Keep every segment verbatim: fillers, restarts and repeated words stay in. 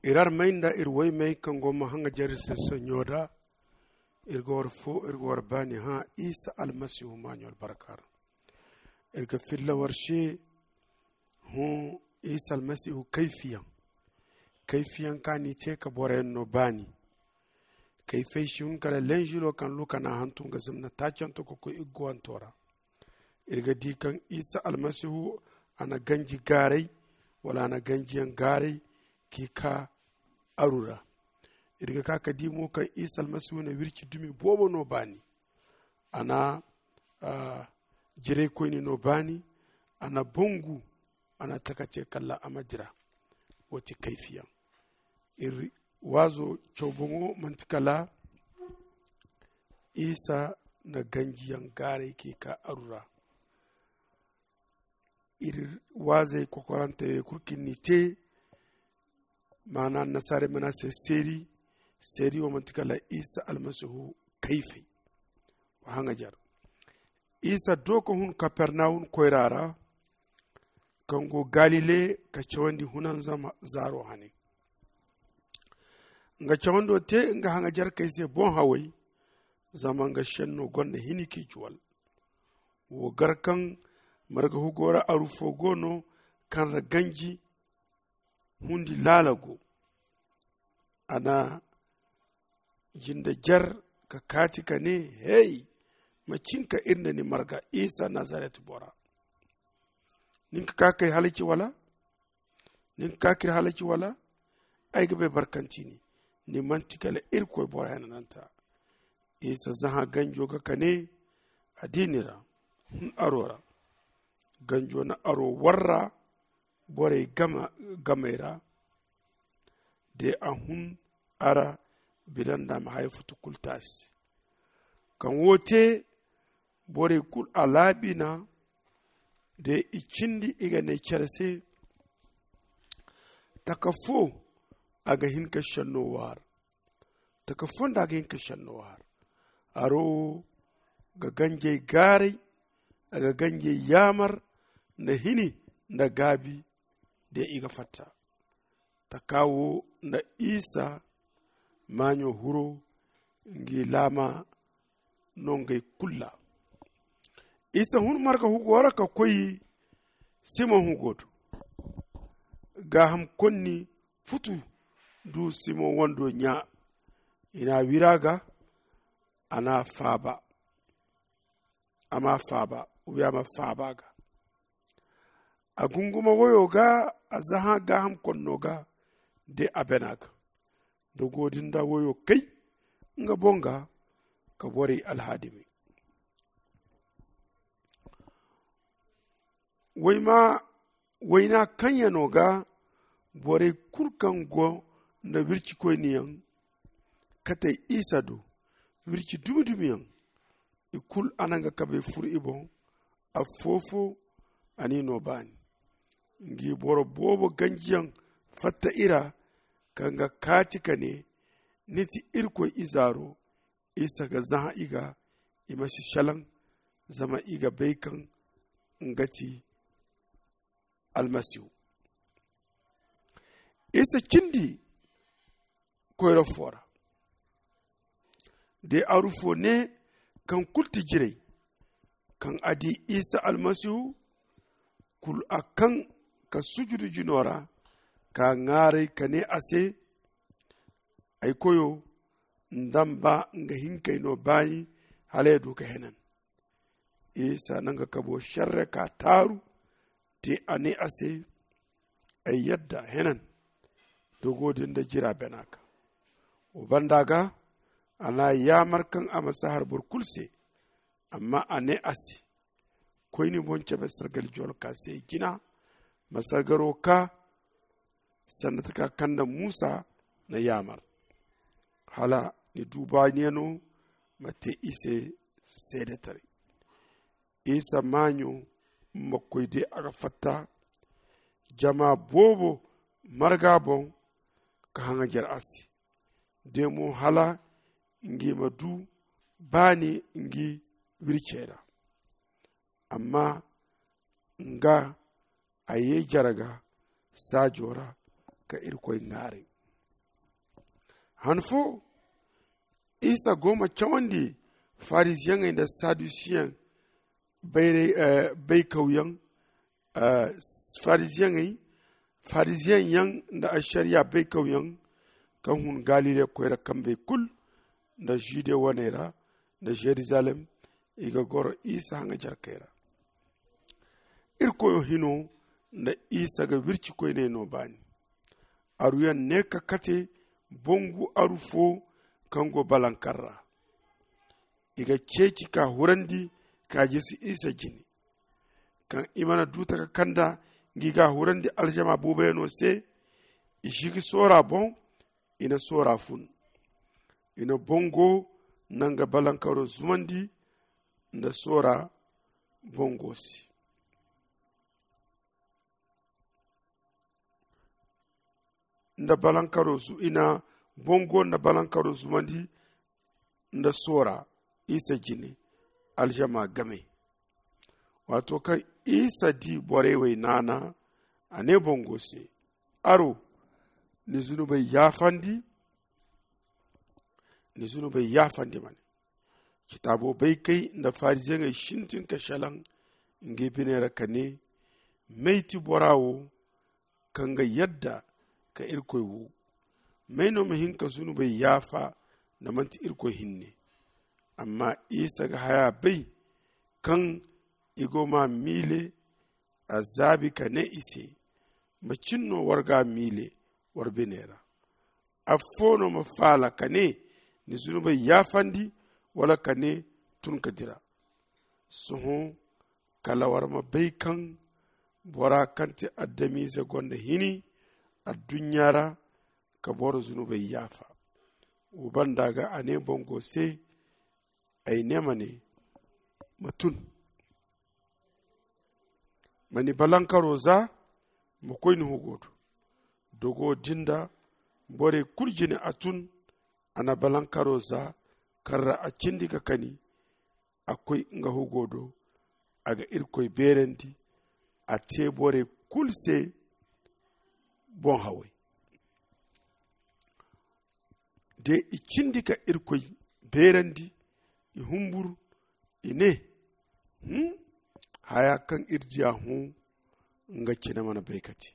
irar mainda irwai mai kan goma hanga jarisa sanyoda irgor fo irgor bani ha isa almasihu manyol barakar irga filla warshe hu isa almasihu kaifiyan kaifiyan kani ce ka bore no bani kaifai shi hun kala lenjilo kan luka na hantun ga zimna tacan to ko igwan tora irga dikan isa almasihu ana ganji garai wala ana ganjiyan garai ki ka arura irga kaka dimo kan isa almasihu na wirki dumi bobo no bani ana uh, jire koini no bani ana bongu ana takace kalla amadira wati kaifiyan ir wazo chobongo mantikala isa na ganjiyan gare ke ka arura ir waze kokorante kurkini te mana nasare mana se seri seri wa mantikala isa almasihu kaifi wa hanga jar isa doko hun kapernaum koirara kango galile ka chawandi hunan zama zaro hani nga chawando te nga hanga jar kaise bon hawai zama nga shenno gonde hiniki juwal wo garkan marga hugora arufo gono kan raganji hundi lalago ana jinda jar ka katika ne hey macinka inda ni marga isa nazaret bora ninka kakai halici wala ninka kakir halici wala ai gabe barkanci ne ni mantikala irko bora yana nanta isa zaha ganjo ga kane adinira hun arora ganjo na aro warra bore gama gamera de ahun ara bidan da mahaifutu kultas kan wote bore kul alabina de ikindi iga ne kyarse takafo aga hinka shannowar takafon da aga hinka shannowar aro ga ganje gare aga ganje yamar na hini na gabi da iga fata ta kawo na isa manyo huro ngi lama nongai kulla isa hun marka hugora ka koyi simon hugoto ga ham konni futu du simon wando nya ina wiraga ana faba ama faba ubi ama faba ga agunguma woyo ga azaha ga ham konno ga de abenaga da godin da woyo kai nga bonga ka bori alhadimi waima waina kanya noga bore kurkan go na wirci ko niyan kate isado wirci dumudumiyan ikul ananga kabe fur ibon afofo ani no bani ngi boro bobo ganjiyan fatta ira kanga katika ne niti irko izaro isa ga zaha iga imashi shalan zama iga baikan ngati almasihu isa kindi koyra fora de arufo ne kan kulti jirai kan adi isa almasihu kul akan ka sujudu jinora ka ngare kane ase ay koyo ndamba nga hinkay no bayi hale du ka henan isa nanga kabo sharre ka taru te ane ase ay yadda henan dogodin da jira benaka o bandaga ana yamar kan a masahar burkulse amma ane ase koyni bonce be sargal jol ka se gina masagaro ka sanataka kanda musa na yamar hala ni duba neno mate ise sedetari isa manyo makoide aga fatta jama bobo marga bon ka hanga jar asi demo hala ngi madu bani ngi wirchera amma nga aye jaraga sajora ka irkoy ngare hanfo isa goma cawandi farisiyan da sadusiyan bai uh, bai kauyan uh, farisiyan farisiyan yan da ashariya bai kauyan kan hun galile koyra kan bai kul da jide wanera da jerusalem iga goro isa hanga jarkaira irko hino da isa ga wirci koyne no bani aruyan ne ka kate bongu arufo kango balankarra iga ceci ka hurandi ka jisi isa jini kan imana duta ka kanda giga hurandi aljama bube no se ishiki sora bon ina sora fun ina bongo nanga balankaro zumandi nda sora bongosi nda balankaro su ina bongo nda balankaro zumandi nda sora isa jini aljama game wato kan isa di borewe nana ane bongosi aro ni zunubai yafandi ni zunubai yafandi mane kitabo bai kai da farizan shintin ka shalan nge binera kane meiti borawo kanga yadda ka irkoi wu maino mahin ka zunubai yafa na manti irkoi hinne amma isa ga haya bai kan igoma mile azabi ka ne ise macinno warga mile warbinera afono mafala kane ni zunubai yafandi wala kane tun kadira suhu kalawar ma bai kan bora kanti addami za gonda hini a dunyara ka bora zunubai yafa uban daga ane bongo se ai nema ne matun mani balankaro za makoini hugoto dogo dinda bore kurjini atun ana balankaro za karra a cindi ka kani akwai nga hugodo aga irkoi berendi a tebore kulse bon hawe de i cindi ka irkoi berendi i humbur ine hmm? haya kan irjiya hu nga kina mana baikati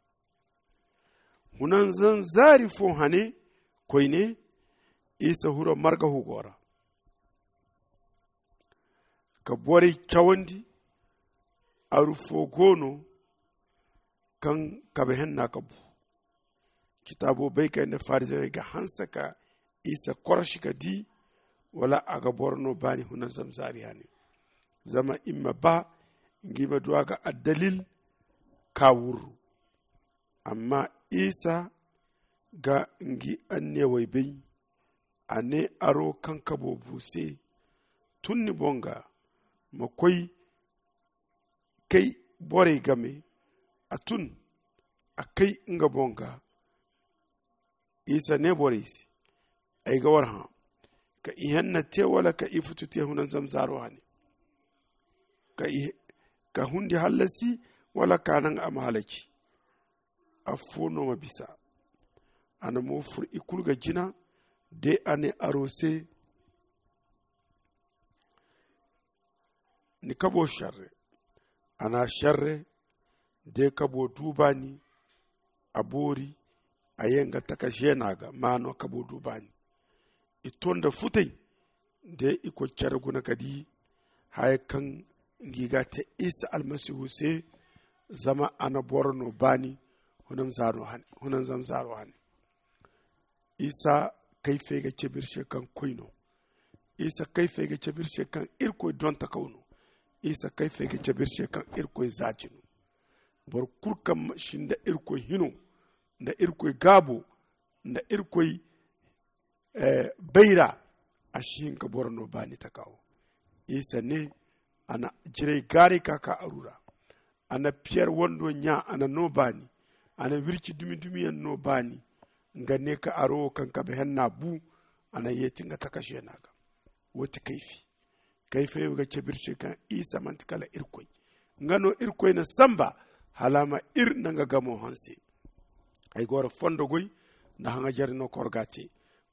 hunan zan zari fo hane koine isa hura marga hugora ka bore chawandi arufo gono kan kabehen nakabu kitabo bai kai na farizai ga hansaka isa korashika di wala aga borno bani hunan zamzari yani zama imma ba ngima duwa ga addalil kawuru amma isa ga ngi anne wai bai ane aro kankabo buse tunni bonga makwai kai bore game a tun a kai nga bonga isa ne bore si ai ga warha ka ihanna te wala ka ifutu te hunan zamzaro hani ka ka hundi halasi wala kanan am halaki afono mabisa ana mo fur ikulga jina de ane arose ni kabo sharre ana sharre de kabo dubani abori ayenga taka jenaga mano kabo dubani itonda futai de iko charguna kadi hay kan ngiga te isa almasihu se zama ana borno bani hunam zaro han hunan zam zaro han isa kaife ga cebirshe kan koino isa kaife ga cebirshe kan irko don ta kauno isa kaife ga cebirshe kan irko zajinu bor kurkam shinda irko hino da irko gabo da irko eh, beira ashin ka borno bani ta kawo isa ne ana jire gari kaka arura ana pierre wondo nya ana no bani ana wirci dumi dumi yan no bani ngane ka aro kan ka behen na bu ana yeti nga takashe naga wata kaifi kaifi ga cebirce kan isa mantikala irkoi ngano irkoi na samba halama ir nanga gamo hanse ay gora fondo goy na hanga jarino korgati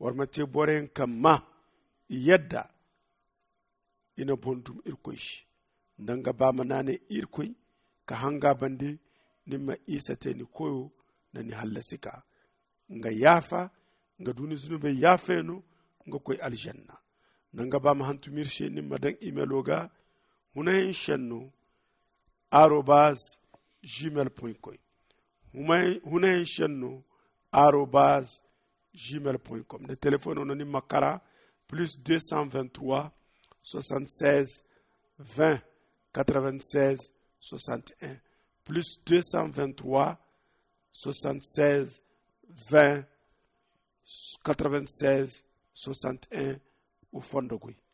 warmate boren kamma yadda ina bondum irkoy ndanga ba manane irkoy ka hanga bande nimma isa te ni koyo na ni hallasika nga yafa nga duni zunube yafeno nga koy aljanna nanga ba ma hantu mirshe nimma dan email hunayen shanno arobase gmail point com hunayen shanno arobase gmail point com. Le téléphone on a makara plus deux cent vingt-trois soixante-seize vingt quatre-vingt-seize soixante et un plus deux cent vingt-trois soixante-seize vingt quatre-vingt-seize soixante et un au fond de Gouy.